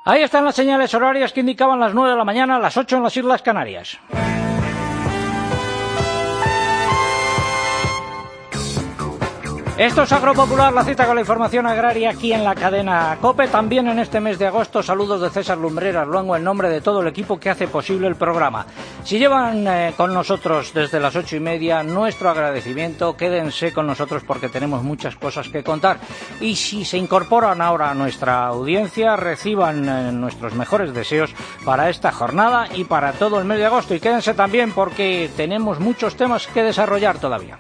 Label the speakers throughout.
Speaker 1: Ahí están las señales horarias que indicaban las 9 de la mañana, las 8 en las Islas Canarias. Esto es Agropopular, la cita con la información agraria aquí en la cadena COPE. También en este mes de agosto, saludos de César Lumbreras Luengo en nombre de todo el equipo que hace posible el programa. Si llevan con nosotros desde las 8:30, nuestro agradecimiento. Quédense con nosotros porque tenemos muchas cosas que contar. Y si se incorporan ahora a nuestra audiencia, reciban nuestros mejores deseos para esta jornada y para todo el mes de agosto. Y quédense también porque tenemos muchos temas que desarrollar todavía.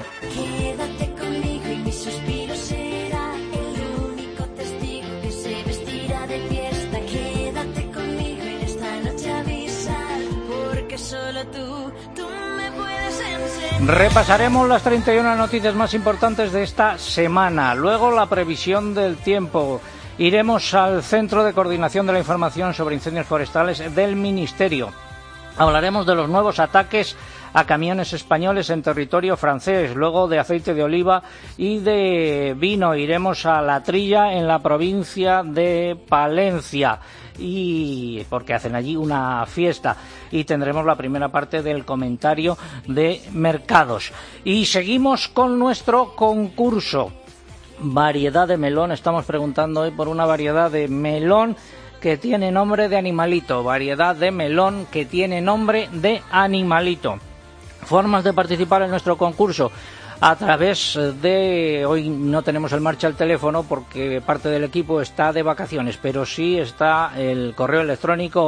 Speaker 1: Repasaremos las 31 noticias más importantes de esta semana. Luego la previsión del tiempo. Iremos al Centro de Coordinación de la Información sobre Incendios Forestales del Ministerio. Hablaremos de los nuevos ataques a camiones españoles en territorio francés, luego de aceite de oliva y de vino. Iremos a La Trilla, en la provincia de Palencia, y porque hacen allí una fiesta, y tendremos la primera parte del comentario de mercados. Y seguimos con nuestro concurso. Variedad de melón. Estamos preguntando hoy por una variedad de melón que tiene nombre de animalito. Variedad de melón que tiene nombre de animalito. Formas de participar en nuestro concurso a través de... Hoy no tenemos en marcha el teléfono porque parte del equipo está de vacaciones, pero sí está el correo electrónico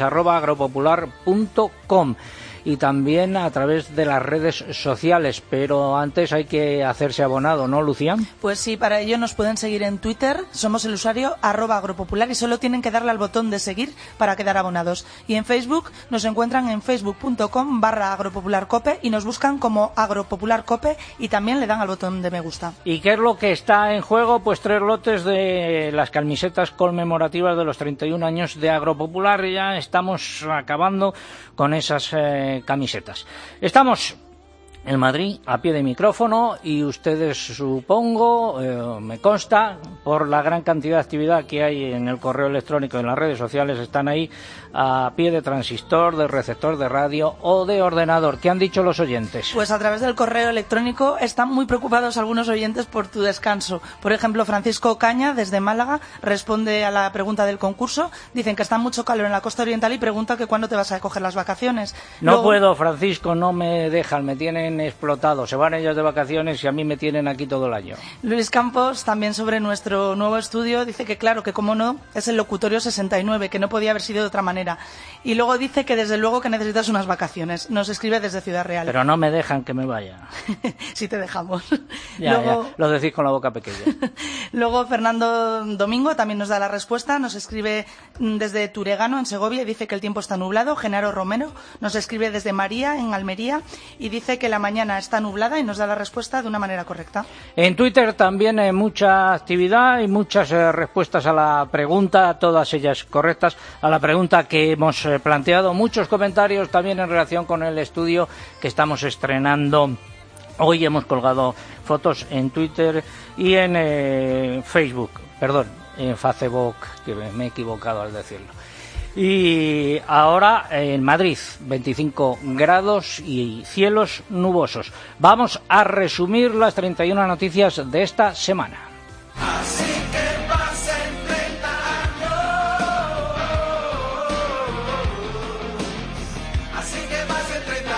Speaker 1: oyentes@agropopular.com y también a través de las redes sociales, pero antes hay que hacerse abonado, ¿no, Lucía?
Speaker 2: Pues sí, para ello nos pueden seguir en Twitter, somos el usuario @agropopular y solo tienen que darle al botón de seguir para quedar abonados. Y en Facebook nos encuentran en facebook.com/agropopularcope y nos buscan como agropopularcope y también le dan al botón de me gusta.
Speaker 1: ¿Y qué es lo que está en juego? Pues 3 lotes de las camisetas conmemorativas de los 31 años de Agropopular. Ya estamos acabando con esas camisetas. Estamos en Madrid a pie de micrófono y ustedes, supongo, me consta, por la gran cantidad de actividad que hay en el correo electrónico y en las redes sociales, están ahí a pie de transistor, de receptor de radio o de ordenador. ¿Qué han dicho los oyentes?
Speaker 2: Pues a través del correo electrónico están muy preocupados algunos oyentes por tu descanso. Por ejemplo, Francisco Caña, desde Málaga, responde a la pregunta del concurso. Dicen que está mucho calor en la costa oriental y pregunta que cuándo te vas a coger las vacaciones.
Speaker 1: No puedo, Francisco, no me dejan, me tienen explotado. Se van ellos de vacaciones y a mí me tienen aquí todo el año.
Speaker 2: Luis Campos, también sobre nuestro nuevo estudio, dice que claro, que como no, es el locutorio 69, que no podía haber sido de otra manera. Y luego dice que desde luego que necesitas unas vacaciones. Nos escribe desde Ciudad Real.
Speaker 1: Pero no me dejan que me vaya.
Speaker 2: Sí te dejamos.
Speaker 1: Luego, ya, lo decís con la boca pequeña.
Speaker 2: Luego Fernando Domingo también nos da la respuesta. Nos escribe desde Turegano, en Segovia, y dice que el tiempo está nublado. Genaro Romero nos escribe desde María, en Almería, y dice que la mañana está nublada y nos da la respuesta de una manera correcta.
Speaker 1: En Twitter también hay mucha actividad y muchas respuestas a la pregunta, todas ellas correctas, a la pregunta que hemos planteado. Muchos comentarios también en relación con el estudio que estamos estrenando. Hoy hemos colgado fotos en Twitter y en Facebook, en Facebook, que me he equivocado al decirlo. Y ahora en Madrid, 25 grados y cielos nubosos. Vamos a resumir las 31 noticias de esta semana.
Speaker 3: Así que pasen 30 años. Así que pasen 30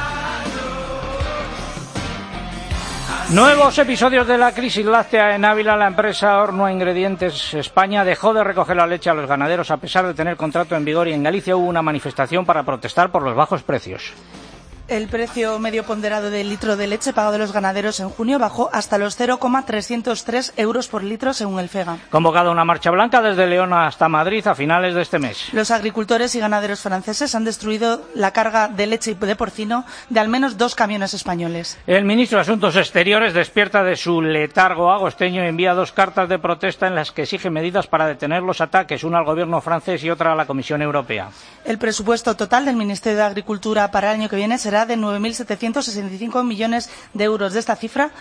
Speaker 3: años.
Speaker 1: Nuevos episodios de la crisis láctea en Ávila. La empresa Horno Ingredientes España dejó de recoger la leche a los ganaderos a pesar de tener contrato en vigor, y en Galicia hubo una manifestación para protestar por los bajos precios.
Speaker 2: El precio medio ponderado del litro de leche pagado de los ganaderos en junio bajó hasta los 0,303 euros por litro según el FEGA.
Speaker 1: Convocada una marcha blanca desde León hasta Madrid a finales de este mes.
Speaker 2: Los agricultores y ganaderos franceses han destruido la carga de leche y de porcino de al menos 2 camiones españoles.
Speaker 1: El ministro de Asuntos Exteriores despierta de su letargo agosteño y envía 2 cartas de protesta en las que exige medidas para detener los ataques, una al gobierno francés y otra a la Comisión Europea.
Speaker 2: El presupuesto total del Ministerio de Agricultura para el año que viene será de 9.765 millones de euros. De esta cifra,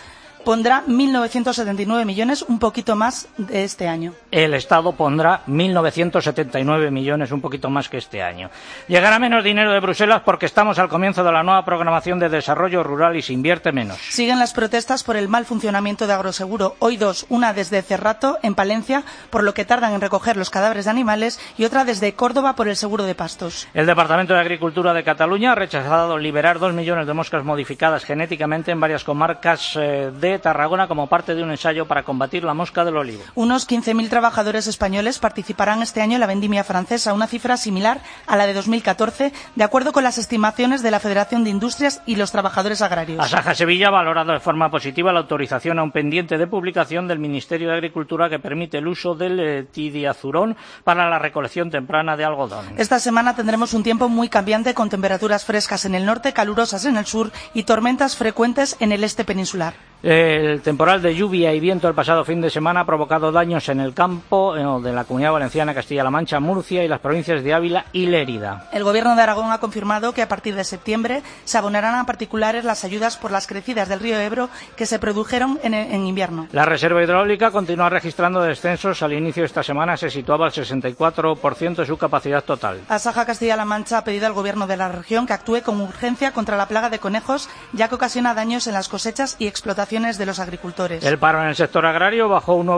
Speaker 2: pondrá 1.979 millones, un poquito más de este año.
Speaker 1: El Estado pondrá 1.979 millones, un poquito más que este año. Llegará menos dinero de Bruselas porque estamos al comienzo de la nueva programación de desarrollo rural y se invierte menos.
Speaker 2: Siguen las protestas por el mal funcionamiento de Agroseguro. Hoy dos, una desde Cerrato, en Palencia, por lo que tardan en recoger los cadáveres de animales, y otra desde Córdoba por el seguro de pastos.
Speaker 1: El Departamento de Agricultura de Cataluña ha rechazado liberar 2 millones de moscas modificadas genéticamente en varias comarcas de Tarragona como parte de un ensayo para combatir la mosca del olivo.
Speaker 2: Unos 15.000 trabajadores españoles participarán este año en la vendimia francesa, una cifra similar a la de 2014, de acuerdo con las estimaciones de la Federación de Industrias y los Trabajadores Agrarios.
Speaker 1: Asaja Sevilla ha valorado de forma positiva la autorización a un pendiente de publicación del Ministerio de Agricultura que permite el uso del tidiazurón para la recolección temprana de algodón.
Speaker 2: Esta semana tendremos un tiempo muy cambiante con temperaturas frescas en el norte, calurosas en el sur y tormentas frecuentes en el este peninsular.
Speaker 1: El temporal de lluvia y viento el pasado fin de semana ha provocado daños en el campo de la Comunidad Valenciana, Castilla-La Mancha, Murcia y las provincias de Ávila y Lérida.
Speaker 2: El Gobierno de Aragón ha confirmado que a partir de septiembre se abonarán a particulares las ayudas por las crecidas del río Ebro que se produjeron en invierno.
Speaker 1: La reserva hidráulica continúa registrando descensos. Al inicio de esta semana se situaba al 64% de su capacidad total.
Speaker 2: Asaja Castilla-La Mancha ha pedido al Gobierno de la región que actúe con urgencia contra la plaga de conejos, ya que ocasiona daños en las cosechas y explotaciones de los agricultores.
Speaker 1: El paro en el sector agrario bajó un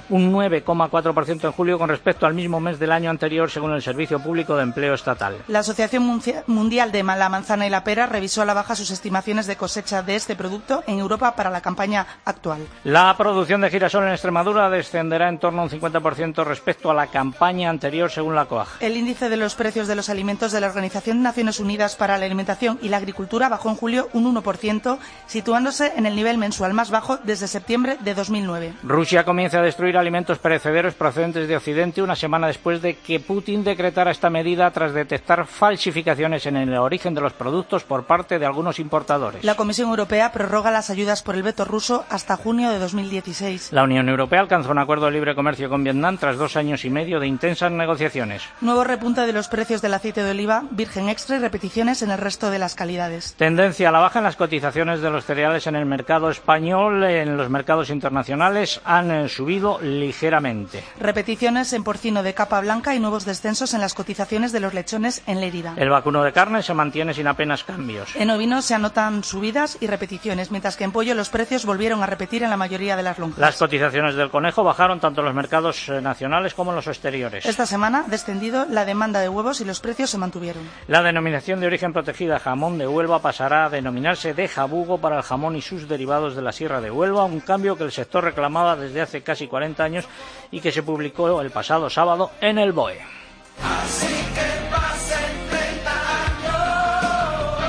Speaker 1: 9,4% en julio con respecto al mismo mes del año anterior, según el Servicio Público de Empleo Estatal.
Speaker 2: La Asociación Mundial de la Manzana y la Pera revisó a la baja sus estimaciones de cosecha de este producto en Europa para la campaña actual.
Speaker 1: La producción de girasol en Extremadura descenderá en torno a un 50% respecto a la campaña anterior, según la COAG.
Speaker 2: El índice de los precios de los alimentos de la Organización de Naciones Unidas para la Alimentación y la Agricultura bajó en julio un 1%, situándose en el nivel mensual más bajo desde septiembre de 2009.
Speaker 1: Rusia comienza a destruir alimentos perecederos procedentes de Occidente una semana después de que Putin decretara esta medida tras detectar falsificaciones en el origen de los productos por parte de algunos importadores.
Speaker 2: La Comisión Europea prorroga las ayudas por el veto ruso hasta junio de 2016.
Speaker 1: La Unión Europea alcanzó un acuerdo de libre comercio con Vietnam tras 2 años y medio de intensas negociaciones.
Speaker 2: Nuevo repunte de los precios del aceite de oliva virgen extra y repeticiones en el resto de las calidades.
Speaker 1: Tendencia a la baja en las cotizaciones de los cereales en el mercado español. En los mercados internacionales han subido ligeramente.
Speaker 2: Repeticiones en porcino de capa blanca y nuevos descensos en las cotizaciones de los lechones en Lérida.
Speaker 1: El vacuno de carne se mantiene sin apenas cambios.
Speaker 2: En ovino se anotan subidas y repeticiones, mientras que en pollo los precios volvieron a repetir en la mayoría de las lonjas.
Speaker 1: Las cotizaciones del conejo bajaron tanto en los mercados nacionales como en los exteriores.
Speaker 2: Esta semana ha descendido la demanda de huevos y los precios se mantuvieron.
Speaker 1: La denominación de origen protegida jamón de Huelva pasará a denominarse de jabugo para el jamón y sus derivados de la Sierra de Huelva, un cambio que el sector reclamaba desde hace casi 40 años y que se publicó el pasado sábado en el BOE.
Speaker 3: Así que pasen 30 años.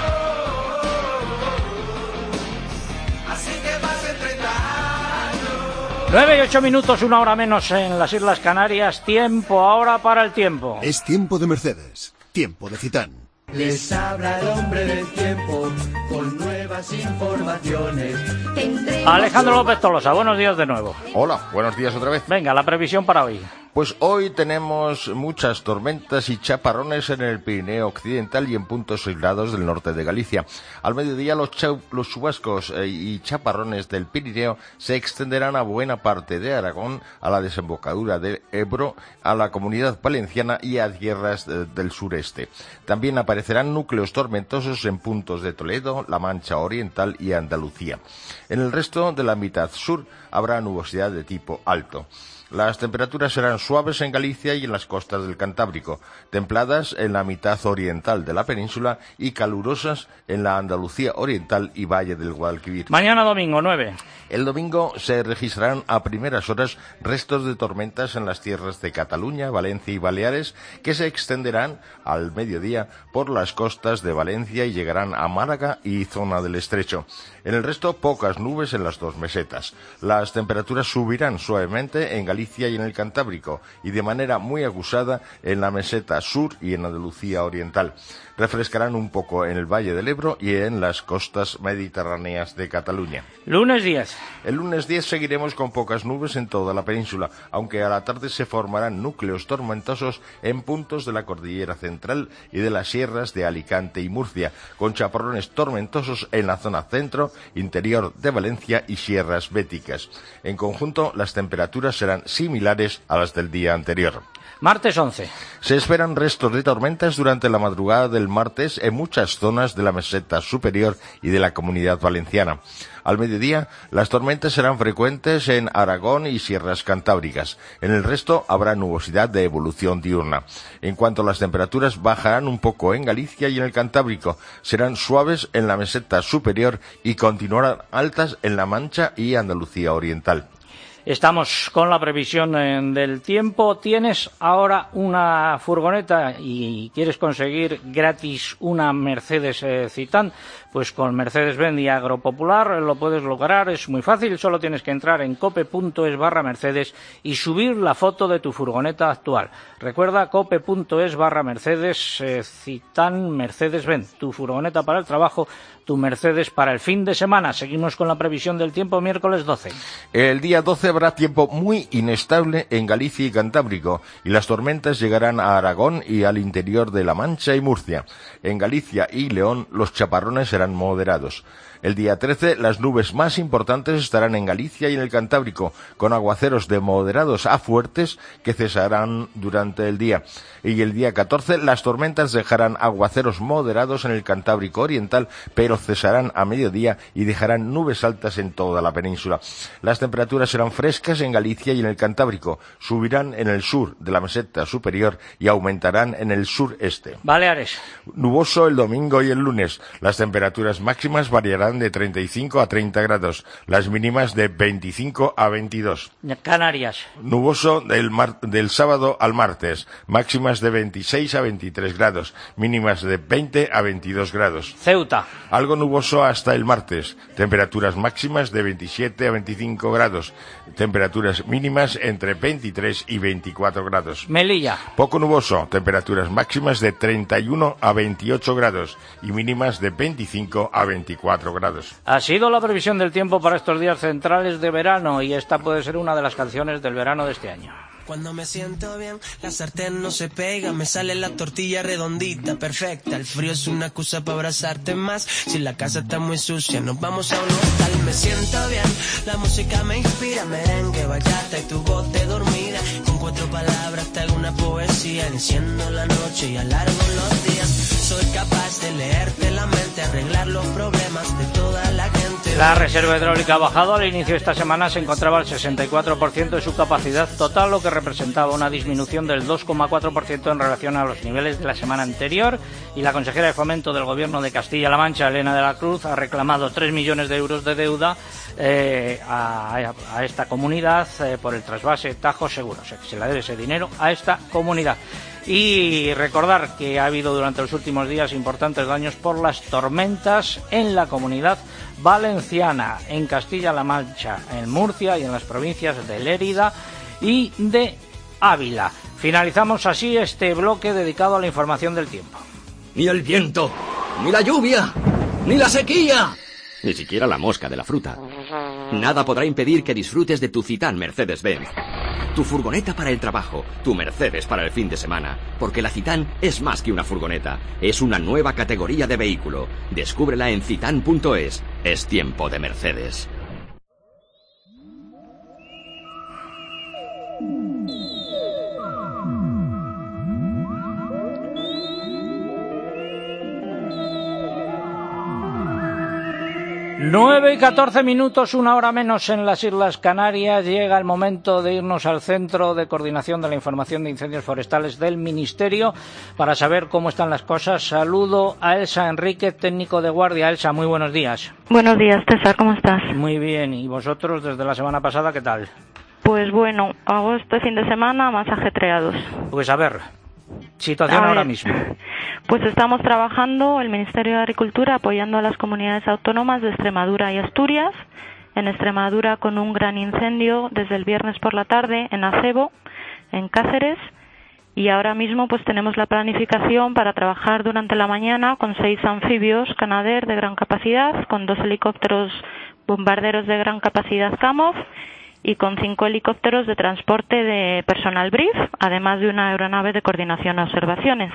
Speaker 3: Así que pasen 30 años.
Speaker 1: 9 y 8 minutos, 1 hora menos en las Islas Canarias. Tiempo ahora para el tiempo.
Speaker 4: Es tiempo de Mercedes, tiempo de Citán.
Speaker 3: Les habla el hombre del tiempo con nuevas informaciones.
Speaker 1: Alejandro López Tolosa, buenos días de nuevo.
Speaker 5: Hola, buenos días otra vez.
Speaker 1: Venga, la previsión para hoy.
Speaker 5: Pues hoy tenemos muchas tormentas y chaparrones en el Pirineo Occidental y en puntos aislados del norte de Galicia. Al mediodía los chubascos y chaparrones del Pirineo se extenderán a buena parte de Aragón, a la desembocadura del Ebro, a la Comunidad Valenciana y a tierras del sureste. También aparecerán núcleos tormentosos en puntos de Toledo, La Mancha Oriental y Andalucía. En el resto de la mitad sur habrá nubosidad de tipo alto. Las temperaturas serán suaves en Galicia y en las costas del Cantábrico, templadas en la mitad oriental de la península y calurosas en la Andalucía oriental y Valle del Guadalquivir.
Speaker 1: Mañana domingo, 9.
Speaker 5: El domingo se registrarán a primeras horas restos de tormentas en las tierras de Cataluña, Valencia y Baleares, que se extenderán al mediodía por las costas de Valencia y llegarán a Málaga y zona del Estrecho. En el resto, pocas nubes en las dos mesetas. Las temperaturas subirán suavemente en Galicia Galicia y en el Cantábrico, y de manera muy acusada en la meseta sur y en Andalucía oriental. Refrescarán un poco en el Valle del Ebro y en las costas mediterráneas de Cataluña.
Speaker 1: Lunes 10.
Speaker 5: El lunes 10 seguiremos con pocas nubes en toda la península, aunque a la tarde se formarán núcleos tormentosos en puntos de la cordillera central y de las sierras de Alicante y Murcia, con chaparrones tormentosos en la zona centro, interior de Valencia y sierras béticas. En conjunto, las temperaturas serán similares a las del día anterior.
Speaker 1: Martes 11.
Speaker 5: Se esperan restos de tormentas durante la madrugada del martes en muchas zonas de la meseta superior y de la Comunidad Valenciana. Al mediodía, las tormentas serán frecuentes en Aragón y sierras cantábricas. En el resto habrá nubosidad de evolución diurna. En cuanto a las temperaturas, bajarán un poco en Galicia y en el Cantábrico. Serán suaves en la meseta superior y continuarán altas en La Mancha y Andalucía Oriental.
Speaker 1: Estamos con la previsión del tiempo. Tienes ahora una furgoneta y quieres conseguir gratis una Mercedes Citan, pues con Mercedes-Benz y Agropopular lo puedes lograr. Es muy fácil, solo tienes que entrar en cope.es/Mercedes y subir la foto de tu furgoneta actual. Recuerda, cope.es/Mercedes Citan Mercedes-Benz, tu furgoneta para el trabajo, tu Mercedes para el fin de semana. Seguimos con la previsión del tiempo, miércoles 12.
Speaker 5: El día 12 habrá tiempo muy inestable en Galicia y Cantábrico, y las tormentas llegarán a Aragón y al interior de La Mancha y Murcia. En Galicia y León los chaparrones serán moderados. El día 13, las nubes más importantes estarán en Galicia y en el Cantábrico, con aguaceros de moderados a fuertes que cesarán durante el día. Y el día 14, las tormentas dejarán aguaceros moderados en el Cantábrico oriental, pero cesarán a mediodía y dejarán nubes altas en toda la península. Las temperaturas serán frescas en Galicia y en el Cantábrico, subirán en el sur de la meseta superior y aumentarán en el sureste.
Speaker 1: Baleares.
Speaker 5: Nuboso el domingo y el lunes. Las temperaturas máximas variarán de 35 a 30 grados, las mínimas de 25 a 22.
Speaker 1: Canarias.
Speaker 5: Nuboso del sábado al martes, máximas de 26 a 23 grados, mínimas de 20 a 22 grados.
Speaker 1: Ceuta.
Speaker 5: Algo nuboso hasta el martes, temperaturas máximas de 27 a 25 grados, temperaturas mínimas entre 23 y 24 grados.
Speaker 1: Melilla.
Speaker 5: Poco nuboso, temperaturas máximas de 31 a 28 grados y mínimas de 25 a 24 grados.
Speaker 1: Ha sido la previsión del tiempo para estos días centrales de verano, y esta puede ser una de las canciones del verano de este año.
Speaker 6: Cuando me siento bien, la sartén no se pega, me sale la tortilla redondita, perfecta. El frío es una excusa para abrazarte más. Si la casa está muy sucia, nos vamos a un hotel. Me siento bien, la música me inspira, merengue, bachata y tu voz de dormida. Con 4 palabras te hago una poesía, enciendo la noche y alargo los días. Soy capaz de leerte la mente, arreglar los problemas de toda la gente.
Speaker 1: La reserva hidráulica ha bajado. Al inicio de esta semana se encontraba al 64% de su capacidad total, lo que representaba una disminución del 2,4% en relación a los niveles de la semana anterior, y la consejera de Fomento del Gobierno de Castilla-La Mancha, Elena de la Cruz, ha reclamado 3 millones de euros de deuda a esta comunidad por el trasvase Tajo Seguro. O sea, que se le debe ese dinero a esta comunidad. Y recordar que ha habido durante los últimos días importantes daños por las tormentas en la Comunidad Valenciana, en Castilla-La Mancha, en Murcia y en las provincias de Lérida y de Ávila. Finalizamos así este bloque dedicado a la información del tiempo.
Speaker 7: Ni el viento, ni la lluvia, ni la sequía,
Speaker 8: ni siquiera la mosca de la fruta. Nada podrá impedir que disfrutes de tu Citan Mercedes-Benz. Tu furgoneta para el trabajo, tu Mercedes para el fin de semana. Porque la Citan es más que una furgoneta, es una nueva categoría de vehículo. Descúbrela en citan.es. Es tiempo de Mercedes.
Speaker 1: Nueve y 14 minutos, una hora menos en las Islas Canarias. Llega el momento de irnos al Centro de Coordinación de la Información de Incendios Forestales del Ministerio para saber cómo están las cosas. Saludo a Elsa Enríquez, técnico de guardia. Elsa, muy buenos días.
Speaker 9: Buenos días, César, ¿cómo estás?
Speaker 1: Muy bien, ¿y vosotros desde la semana pasada qué tal?
Speaker 9: Pues bueno, agosto y fin de semana más ajetreados.
Speaker 1: Pues a ver, situación ahora mismo.
Speaker 9: Pues estamos trabajando, el Ministerio de Agricultura, apoyando a las comunidades autónomas de Extremadura y Asturias en Extremadura con un gran incendio desde el viernes por la tarde en Acebo, en Cáceres, y ahora mismo pues tenemos la planificación para trabajar durante la mañana con 6 anfibios Canadair de gran capacidad, con 2 helicópteros bombarderos de gran capacidad Kamov y con 5 helicópteros de transporte de personal Brief, además de una aeronave de coordinación a observaciones.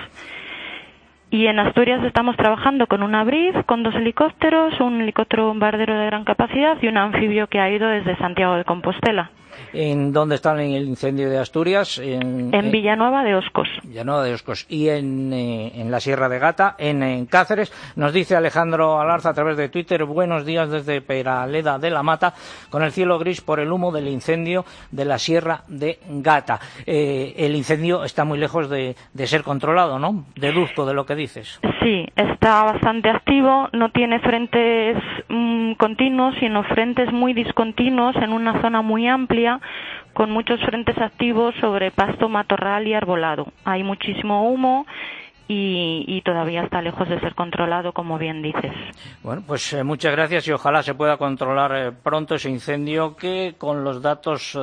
Speaker 9: Y en Asturias estamos trabajando con una Brief, con 2 helicópteros, un helicóptero bombardero de gran capacidad y un anfibio que ha ido desde Santiago de Compostela.
Speaker 1: ¿En dónde está el incendio de Asturias?
Speaker 9: En Villanueva de Oscos.
Speaker 1: Villanueva de Oscos. Y en la Sierra de Gata, en Cáceres. Nos dice Alejandro Alarza a través de Twitter: buenos días desde Peraleda de la Mata, con el cielo gris por el humo del incendio de la Sierra de Gata. El incendio está muy lejos de ser controlado, ¿no? Deduzco de lo que dices.
Speaker 9: Sí, está bastante activo, no tiene frentes continuos, sino frentes muy discontinuos en una zona muy amplia, con muchos frentes activos sobre pasto, matorral y arbolado. Hay muchísimo humo y todavía está lejos de ser controlado, como bien dices.
Speaker 1: Bueno, pues muchas gracias y ojalá se pueda controlar pronto ese incendio que, con los datos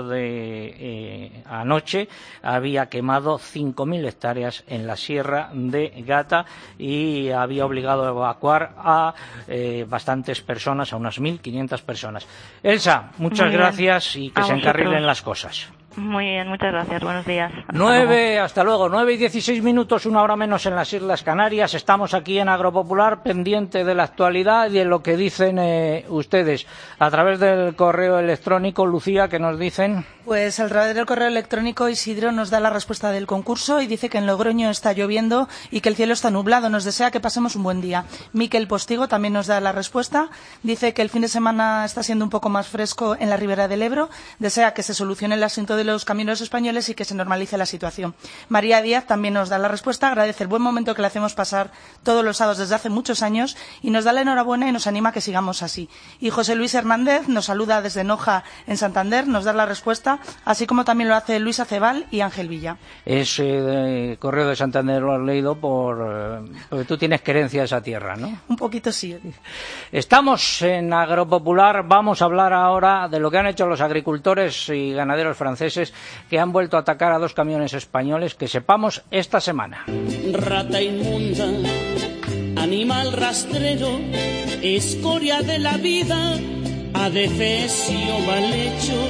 Speaker 1: de anoche, había quemado 5.000 hectáreas en la Sierra de Gata y había obligado a evacuar a bastantes personas, a unas 1.500 personas. Elsa, muchas gracias y que se encarrilen las cosas.
Speaker 9: Muy bien, muchas gracias. Buenos días.
Speaker 1: Hasta luego. 9:16, 1 hora menos en las Islas Canarias. Estamos aquí en Agropopular, pendiente de la actualidad y de lo que dicen ustedes. A través del correo electrónico, Lucía, ¿qué nos dicen?
Speaker 2: Pues a través del correo electrónico Isidro nos da la respuesta del concurso y dice que en Logroño está lloviendo y que el cielo está nublado. Nos desea que pasemos un buen día. Miquel Postigo también nos da la respuesta. Dice que el fin de semana está siendo un poco más fresco en la ribera del Ebro. Desea que se solucione el asunto de los camioneros españoles y que se normalice la situación. María Díaz también nos da la respuesta. Agradece el buen momento que le hacemos pasar todos los sábados desde hace muchos años y nos da la enhorabuena y nos anima a que sigamos así. Y José Luis Hernández nos saluda desde Noja, en Santander. Nos da la respuesta, así como también lo hace Luis Acebal y Ángel Villa.
Speaker 1: Ese correo de Santander lo has leído porque tú tienes querencia a esa tierra, ¿no?
Speaker 2: Un poquito sí.
Speaker 1: Estamos en Agropopular. Vamos a hablar ahora de lo que han hecho los agricultores y ganaderos franceses que han vuelto a atacar a 2 camiones españoles, que sepamos, esta semana.
Speaker 10: Rata inmunda, animal rastrero, escoria de la vida, adefesio mal hecho,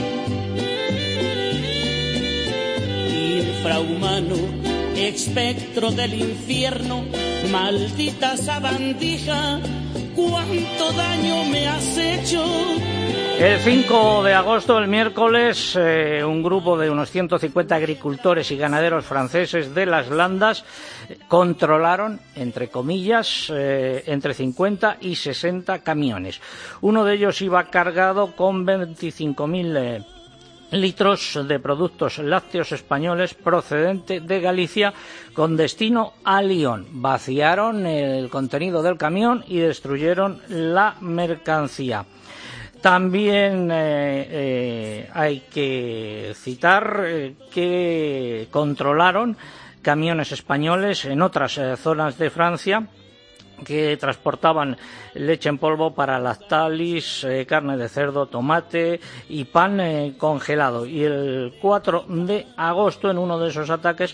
Speaker 10: infrahumano, espectro del infierno, maldita sabandija, cuánto daño me has hecho.
Speaker 1: El 5 de agosto, el miércoles, un grupo de unos 150 agricultores y ganaderos franceses de las Landas controlaron, entre comillas, entre 50 y 60 camiones. Uno de ellos iba cargado con 25.000 litros de productos lácteos españoles procedente de Galicia con destino a Lyon. Vaciaron el contenido del camión y destruyeron la mercancía. También hay que citar que controlaron camiones españoles en otras zonas de Francia que transportaban leche en polvo para Lactalis, carne de cerdo, tomate y pan congelado. Y el 4 de agosto, en uno de esos ataques,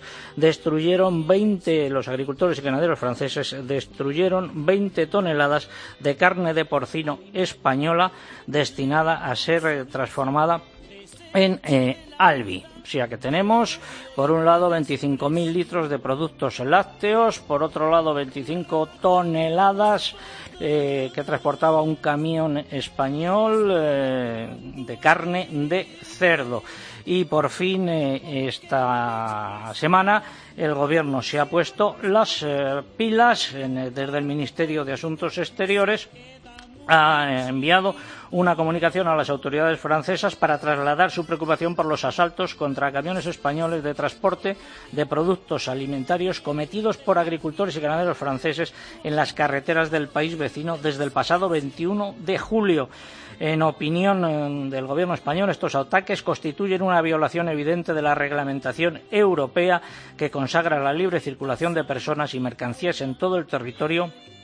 Speaker 1: los agricultores y ganaderos franceses destruyeron 20 toneladas de carne de porcino española destinada a ser transformada en Albi. O sea que tenemos, por un lado, 25.000 litros de productos lácteos, por otro lado, 25 toneladas que transportaba un camión español de carne de cerdo. Y por fin, esta semana, el Gobierno se ha puesto las pilas desde el Ministerio de Asuntos Exteriores. Ha enviado una comunicación a las autoridades francesas para trasladar su preocupación por los asaltos contra camiones españoles de transporte de productos alimentarios cometidos por agricultores y ganaderos franceses en las carreteras del país vecino desde el pasado 21 de julio. En opinión del Gobierno español, estos ataques constituyen una violación evidente de la reglamentación europea que consagra la libre circulación de personas y mercancías en todo el territorio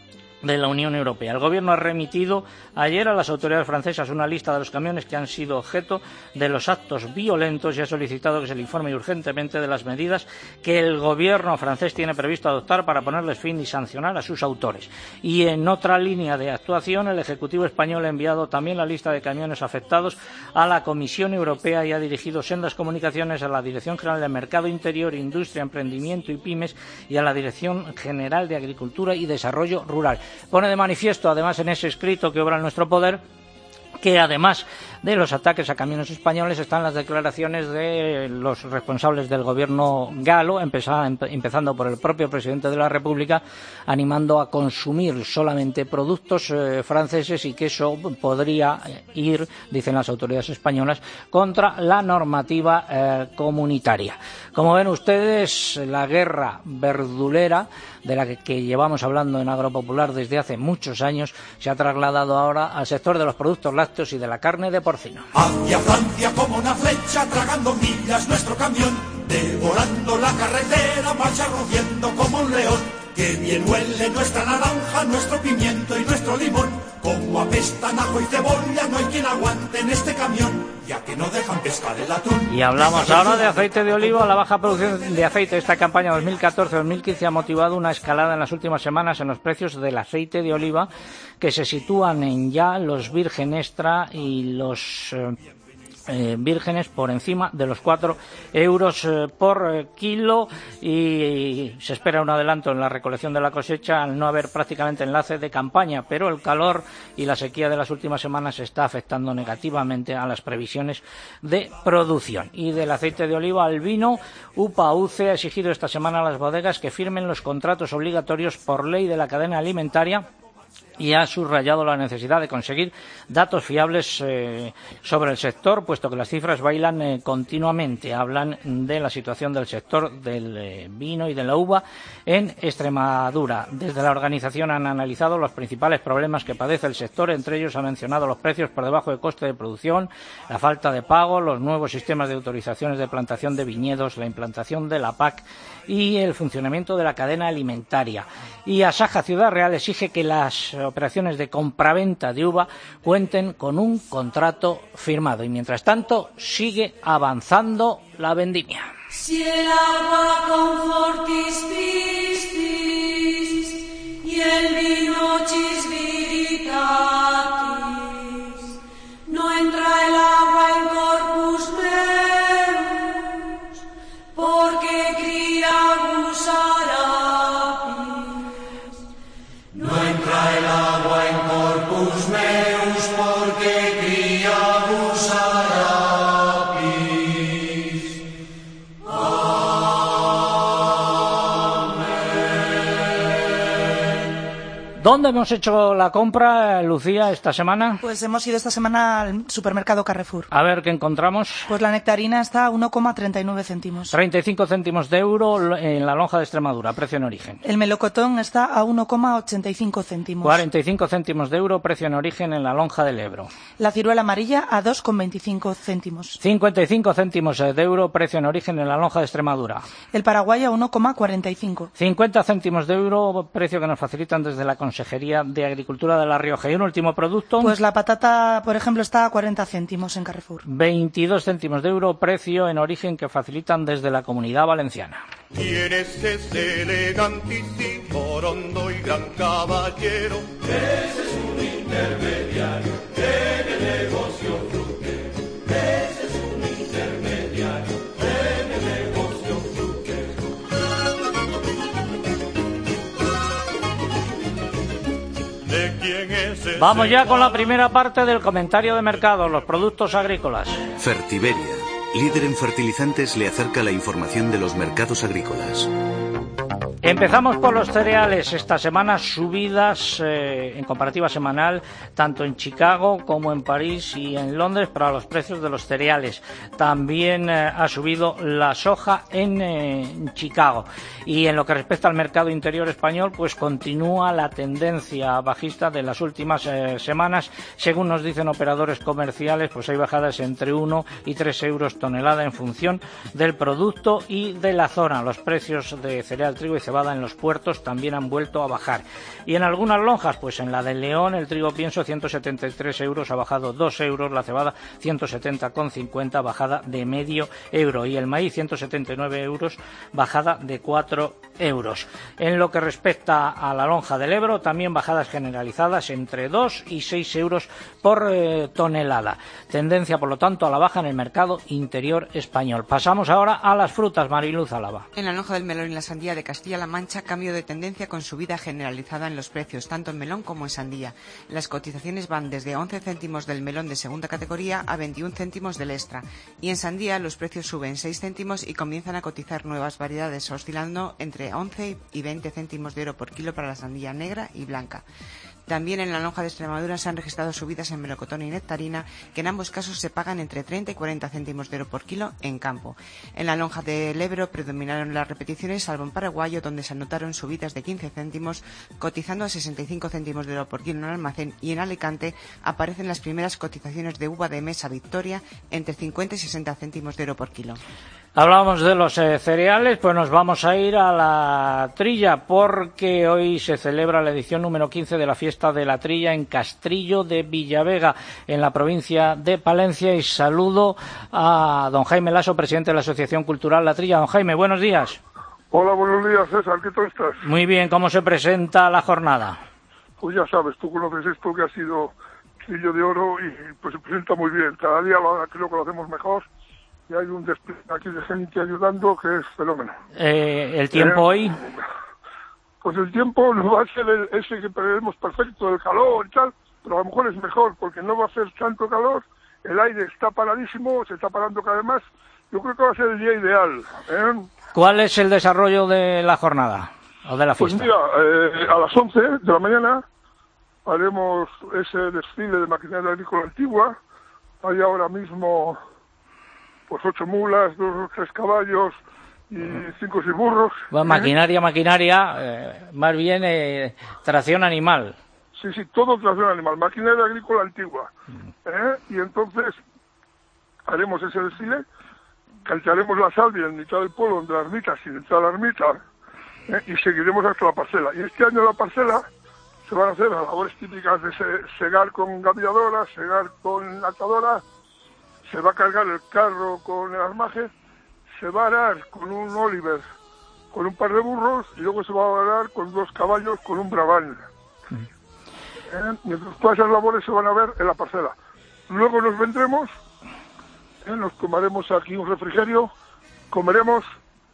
Speaker 1: de la Unión Europea. El Gobierno ha remitido ayer a las autoridades francesas una lista de los camiones que han sido objeto de los actos violentos y ha solicitado que se le informe urgentemente de las medidas que el Gobierno francés tiene previsto adoptar para ponerles fin y sancionar a sus autores. Y en otra línea de actuación, el Ejecutivo español ha enviado también la lista de camiones afectados a la Comisión Europea y ha dirigido sendas comunicaciones a la Dirección General de Mercado Interior, Industria, Emprendimiento y Pymes y a la Dirección General de Agricultura y Desarrollo Rural. Pone de manifiesto, además, en ese escrito que obra en nuestro poder, que además de los ataques a camiones españoles están las declaraciones de los responsables del gobierno galo, empezando por el propio presidente de la República, animando a consumir solamente productos franceses y que eso podría ir, dicen las autoridades españolas, contra la normativa comunitaria. Como ven ustedes, la guerra verdulera de la que llevamos hablando en Agropopular desde hace muchos años se ha trasladado ahora al sector de los productos lácteos y de la carne de porcino.
Speaker 11: Hacia Francia como una flecha, tragando millas nuestro camión, devorando la carretera, marcha rugiendo como un león. Que bien huele nuestra naranja, nuestro pimiento y nuestro limón. Como apestan ajo y cebolla, no hay quien aguante en este camión, ya que no dejan pescar el atún.
Speaker 1: Y hablamos ahora de aceite de oliva. La baja producción de aceite de esta campaña 2014-2015 ha motivado una escalada en las últimas semanas en los precios del aceite de oliva, que se sitúan en ya los virgen extra y los vírgenes por encima de los 4 euros por kilo, y se espera un adelanto en la recolección de la cosecha al no haber prácticamente enlace de campaña, pero el calor y la sequía de las últimas semanas está afectando negativamente a las previsiones de producción. Y del aceite de oliva al vino, UPA-UCE ha exigido esta semana a las bodegas que firmen los contratos obligatorios por ley de la cadena alimentaria y ha subrayado la necesidad de conseguir datos fiables sobre el sector, puesto que las cifras bailan continuamente. Hablan de la situación del sector del vino y de la uva en Extremadura. Desde la organización han analizado los principales problemas que padece el sector. Entre ellos ha mencionado los precios por debajo de coste de producción, la falta de pago, los nuevos sistemas de autorizaciones de plantación de viñedos, la implantación de la PAC y el funcionamiento de la cadena alimentaria. Y Asaja Ciudad Real exige que las operaciones de compraventa de uva cuenten con un contrato firmado. Y mientras tanto sigue avanzando la vendimia.
Speaker 12: Si el agua con fortis pistis y el vino chisviritatis, no entra el agua en corpus meus, porque cría gusarapis. No entra el agua en corpus meus, porque cría gusarapis.
Speaker 1: ¿Dónde hemos hecho la compra, Lucía, esta semana?
Speaker 2: Pues hemos ido esta semana al supermercado Carrefour.
Speaker 1: A ver, ¿qué encontramos?
Speaker 2: Pues la nectarina está a 1,39 céntimos.
Speaker 1: 35 céntimos de euro en la lonja de Extremadura, precio en origen.
Speaker 2: El melocotón está a 1,85 céntimos.
Speaker 1: 45 céntimos de euro, precio en origen en la lonja del Ebro.
Speaker 2: La ciruela amarilla a 2,25 céntimos.
Speaker 1: 55 céntimos de euro, precio en origen en la lonja de Extremadura.
Speaker 2: El paraguay a 1,45.
Speaker 1: 50 céntimos de euro, precio que nos facilitan desde la Consejería de Agricultura de La Rioja. Y un último producto.
Speaker 2: Pues la patata, por ejemplo, está a 40 céntimos en Carrefour.
Speaker 1: 22 céntimos de euro, precio en origen que facilitan desde la Comunidad Valenciana.
Speaker 11: ¿Quién es ese elegantísimo, rondo y gran caballero? Ese es un intermediario en el negocio fructífero. Ese es un intermediario en el negocio fructífero. ¿De quién es ese?
Speaker 1: Vamos ya con la primera parte del comentario de mercado, los productos agrícolas.
Speaker 13: Fertiberia, líder en fertilizantes, le acerca la información de los mercados agrícolas.
Speaker 1: Empezamos por los cereales. Esta semana subidas en comparativa semanal, tanto en Chicago como en París y en Londres, para los precios de los cereales. También ha subido la soja en Chicago. Y en lo que respecta al mercado interior español, pues continúa la tendencia bajista de las últimas semanas. Según nos dicen operadores comerciales, pues hay bajadas entre 1 y 3 euros tonelada en función del producto y de la zona. Los precios de cereal, trigo y cebolla cebada en los puertos también han vuelto a bajar. Y en algunas lonjas, pues en la de León, el trigo pienso 173 euros, ha bajado 2 euros, la cebada 170,50, bajada de medio euro, y el maíz 179 euros, bajada de 4 euros. En lo que respecta a la lonja del Ebro, también bajadas generalizadas entre 2 y 6 euros por tonelada. Tendencia, por lo tanto, a la baja en el mercado interior español. Pasamos ahora a las frutas. Mariluz Álava.
Speaker 14: En la lonja del melón y la sandía de Castilla-La Mancha, cambio de tendencia con subida generalizada en los precios, tanto en melón como en sandía. Las cotizaciones van desde 11 céntimos del melón de segunda categoría a 21 céntimos del extra. Y en sandía los precios suben 6 céntimos y comienzan a cotizar nuevas variedades, oscilando entre 11 y 20 céntimos de euro por kilo para la sandía negra y blanca. También en la lonja de Extremadura se han registrado subidas en melocotón y nectarina, que en ambos casos se pagan entre 30 y 40 céntimos de euro por kilo en campo. En la lonja del Ebro predominaron las repeticiones, salvo en Paraguayo, donde se anotaron subidas de 15 céntimos, cotizando a 65 céntimos de euro por kilo en el almacén, y en Alicante aparecen las primeras cotizaciones de uva de Mesa Victoria entre 50 y 60 céntimos de euro por kilo.
Speaker 1: Hablábamos de los cereales, pues nos vamos a ir a la Trilla, porque hoy se celebra la edición número 15 de la fiesta de la Trilla en Castrillo de Villavega, en la provincia de Palencia, y saludo a don Jaime Laso, presidente de la Asociación Cultural La Trilla. Don Jaime, buenos días.
Speaker 15: Hola, buenos días, César, ¿qué tal estás?
Speaker 1: Muy bien, ¿cómo se presenta la jornada?
Speaker 15: Pues ya sabes, tú conoces esto que ha sido Trillo de Oro y pues se presenta muy bien. Cada día creo que lo hacemos mejor. Y hay un despliegue aquí de gente ayudando que es fenómeno.
Speaker 1: ¿El tiempo hoy?
Speaker 15: Pues el tiempo no va a ser ese que prevemos perfecto, el calor y tal, pero a lo mejor es mejor porque no va a ser tanto calor, el aire está paradísimo, se está parando cada vez más. Yo creo que va a ser el día ideal.
Speaker 1: ¿Cuál es el desarrollo de la jornada o de la fiesta?
Speaker 15: Pues mira, a las 11 de la mañana haremos ese desfile de maquinaria agrícola antigua. Hay ahora mismo pues 8 mulas, 2 o 3 caballos y 5 o 6 burros.
Speaker 1: Bueno, maquinaria, más bien tracción animal.
Speaker 15: Sí, todo tracción animal, maquinaria agrícola antigua. Y entonces haremos ese desfile, cantaremos la salvia en mitad del pueblo, donde la ermita, sin entrar a la ermita, y seguiremos hasta la parcela. Y este año en la parcela se van a hacer las labores típicas de segar con gaviadora, segar con atadora. Se va a cargar el carro con el armaje, se va a arar con un Oliver, con un par de burros, y luego se va a arar con 2 caballos, con un Brabant. Mientras todas esas labores se van a ver en la parcela. Luego nos vendremos, nos tomaremos aquí un refrigerio, comeremos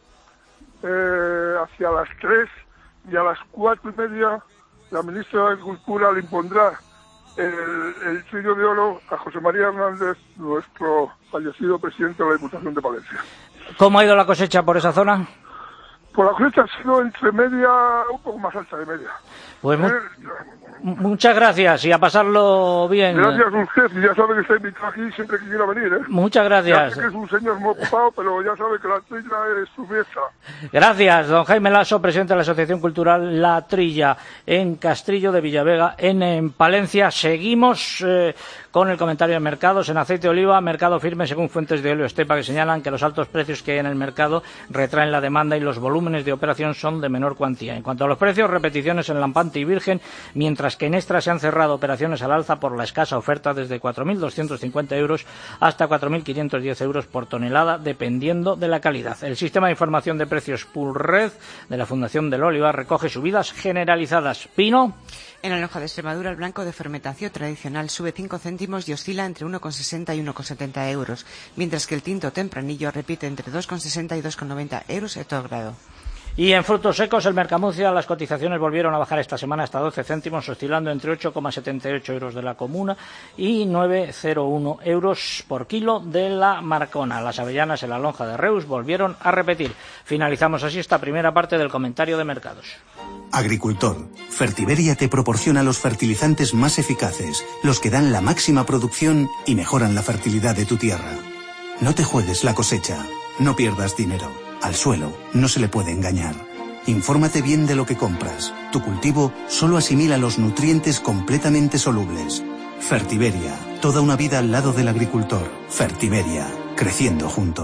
Speaker 15: hacia las 3, y a las 4:30 la ministra de Agricultura le impondrá el Trillo de Oro a José María Hernández, nuestro fallecido presidente de la Diputación de Palencia.
Speaker 1: ¿Cómo ha ido la cosecha por esa zona?
Speaker 15: Pues la cosecha ha sido entre media, un poco más alta de media.
Speaker 1: Pues muchas gracias y a pasarlo bien.
Speaker 15: Gracias a usted, ya sabe que está invitado aquí siempre que quiera venir.
Speaker 1: Muchas gracias.
Speaker 15: Ya sé que es un señor muy ocupado, pero ya sabe que la Trilla es su fiesta.
Speaker 1: Gracias, don Jaime Laso, presidente de la Asociación Cultural La Trilla, en Castrillo de Villavega, en Palencia. Seguimos con el comentario de mercados. En aceite de oliva, mercado firme según fuentes de Helio Estepa, que señalan que los altos precios que hay en el mercado retraen la demanda y los volúmenes de operación son de menor cuantía. En cuanto a los precios, repeticiones en Lampante y Virgen, mientras que en Extra se han cerrado operaciones al alza por la escasa oferta desde 4.250 euros hasta 4.510 euros por tonelada, dependiendo de la calidad. El sistema de información de precios Pulred de la Fundación del Olivar recoge subidas generalizadas. Pino.
Speaker 14: En la lonja de Extremadura, el blanco de fermentación tradicional sube 5 céntimos y oscila entre 1,60 y 1,70 euros, mientras que el tinto tempranillo repite entre 2,60 y 2,90 euros hectogrado.
Speaker 1: Y en frutos secos, el Mercamurcia, las cotizaciones volvieron a bajar esta semana hasta 12 céntimos, oscilando entre 8,78 euros de la comuna y 9,01 euros por kilo de la Marcona. Las avellanas en la lonja de Reus volvieron a repetir. Finalizamos así esta primera parte del comentario de mercados.
Speaker 13: Agricultor, Fertiberia te proporciona los fertilizantes más eficaces, los que dan la máxima producción y mejoran la fertilidad de tu tierra. No te juegues la cosecha, no pierdas dinero. Al suelo no se le puede engañar. Infórmate bien de lo que compras. Tu cultivo solo asimila los nutrientes completamente solubles. Fertiberia, toda una vida al lado del agricultor. Fertiberia, creciendo juntos.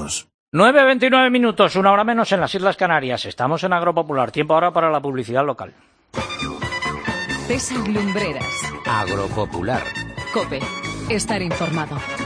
Speaker 1: 9:29 minutos, una hora menos en las Islas Canarias. Estamos en Agropopular. Tiempo ahora para la publicidad local.
Speaker 16: César Lumbreras.
Speaker 17: Agropopular.
Speaker 16: COPE. Estar informado.